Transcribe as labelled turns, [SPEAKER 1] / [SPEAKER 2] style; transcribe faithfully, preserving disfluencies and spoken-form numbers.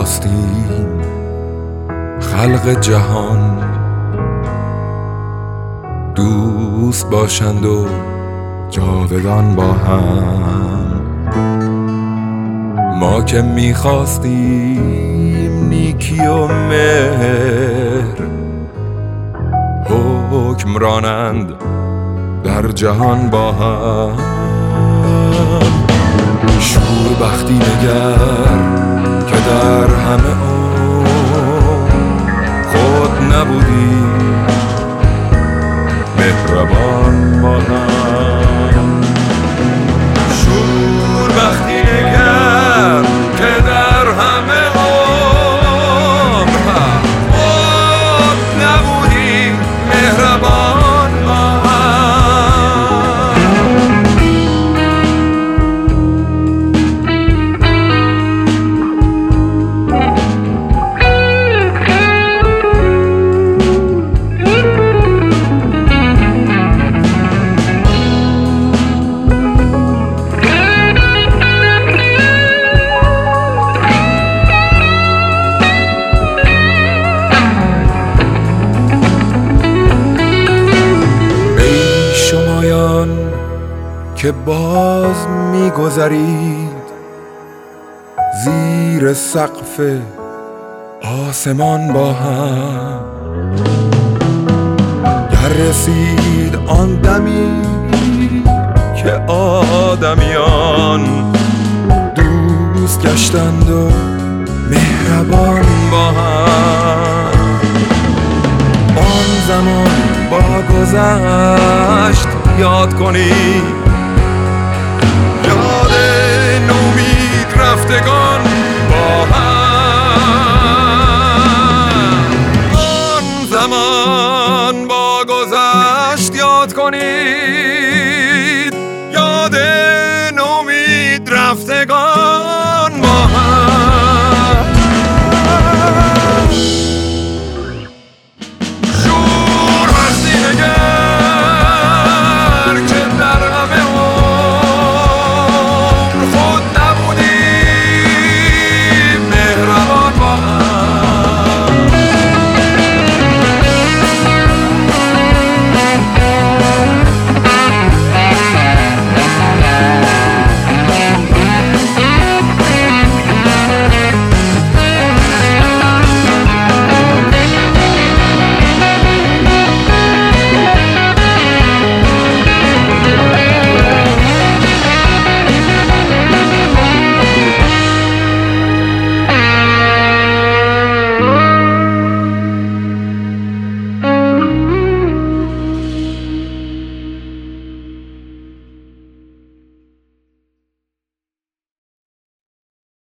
[SPEAKER 1] میخواستیم خلق جهان دوست باشند و جاودان با هم. ما که میخواستیم نیکی و مهر حکمرانند در جهان با هم. شوربختی نگر که در همه عمر خود نبودی مهربان با هم. شوربختی نگر که در همه عمر خود نبودی مهربان با هم. که باز می‌گذرید زیر سقف آسمان با هم. در رسید آن دمی که آدمیان دوست گشتند و مهربان با هم. آن زمان با گذشت یاد کنید، یاد نومید رفتگان